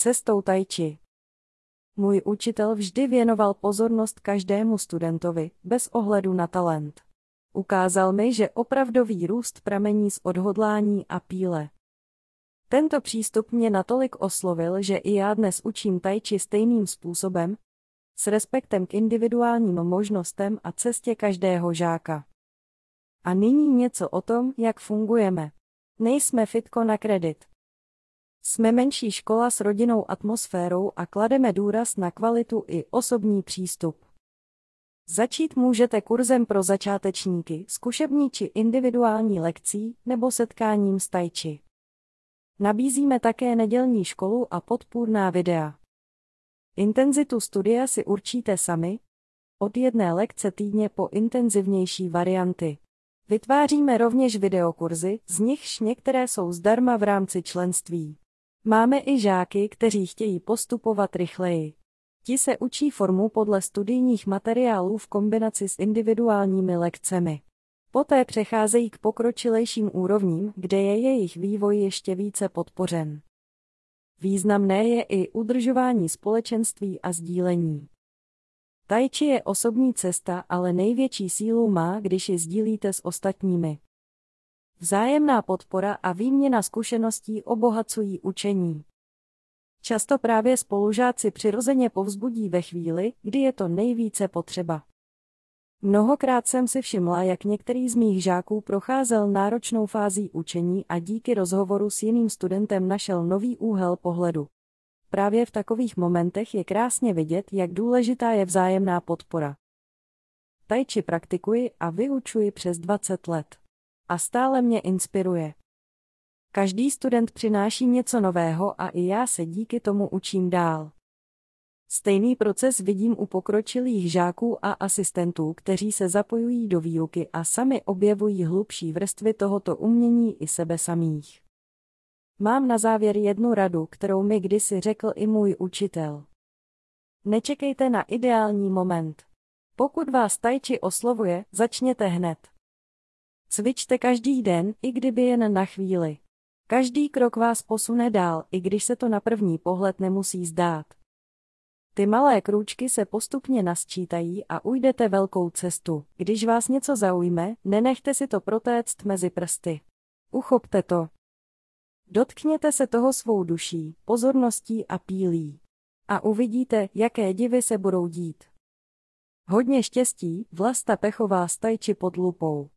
Cestou tai chi. Můj učitel vždy věnoval pozornost každému studentovi, bez ohledu na talent. Ukázal mi, že opravdový růst pramení z odhodlání a píle. Tento přístup mě natolik oslovil, že i já dnes učím tai chi stejným způsobem, s respektem k individuálním možnostem a cestě každého žáka. A nyní něco o tom, jak fungujeme. Nejsme fitko na kredit. Jsme menší škola s rodinnou atmosférou a klademe důraz na kvalitu i osobní přístup. Začít můžete kurzem pro začátečníky, zkušební či individuální lekcí nebo setkáním s tai chi. Nabízíme také nedělní školu a podpůrná videa. Intenzitu studia si určíte sami, od 1 lekce týdně po intenzivnější varianty. Vytváříme rovněž videokurzy, z nichž některé jsou zdarma v rámci členství. Máme i žáky, kteří chtějí postupovat rychleji. Ti se učí formu podle studijních materiálů v kombinaci s individuálními lekcemi. Poté přecházejí k pokročilejším úrovním, kde je jejich vývoj ještě více podpořen. Významné je i udržování společenství a sdílení. Tai chi je osobní cesta, ale největší sílu má, když ji sdílíte s ostatními. Vzájemná podpora a výměna zkušeností obohacují učení. Často právě spolužáci přirozeně povzbudí ve chvíli, kdy je to nejvíce potřeba. Mnohokrát jsem si všimla, jak některý z mých žáků procházel náročnou fází učení a díky rozhovoru s jiným studentem našel nový úhel pohledu. Právě v takových momentech je krásně vidět, jak důležitá je vzájemná podpora. Tai chi praktikuji a vyučuji přes 20 let. A stále mě inspiruje. Každý student přináší něco nového a i já se díky tomu učím dál. Stejný proces vidím u pokročilých žáků a asistentů, kteří se zapojují do výuky a sami objevují hlubší vrstvy tohoto umění i sebe samých. Mám na závěr jednu radu, kterou mi kdysi řekl i můj učitel. Nečekejte na ideální moment. Pokud vás tai chi oslovuje, začněte hned. Cvičte každý den, i kdyby jen na chvíli. Každý krok vás posune dál, i když se to na první pohled nemusí zdát. Ty malé krůčky se postupně nasčítají a ujdete velkou cestu. Když vás něco zaujme, nenechte si to protéct mezi prsty. Uchopte to. Dotkněte se toho svou duší, pozorností a pílí. A uvidíte, jaké divy se budou dít. Hodně štěstí, Vlasta Pechová z Tai Chi pod lupou.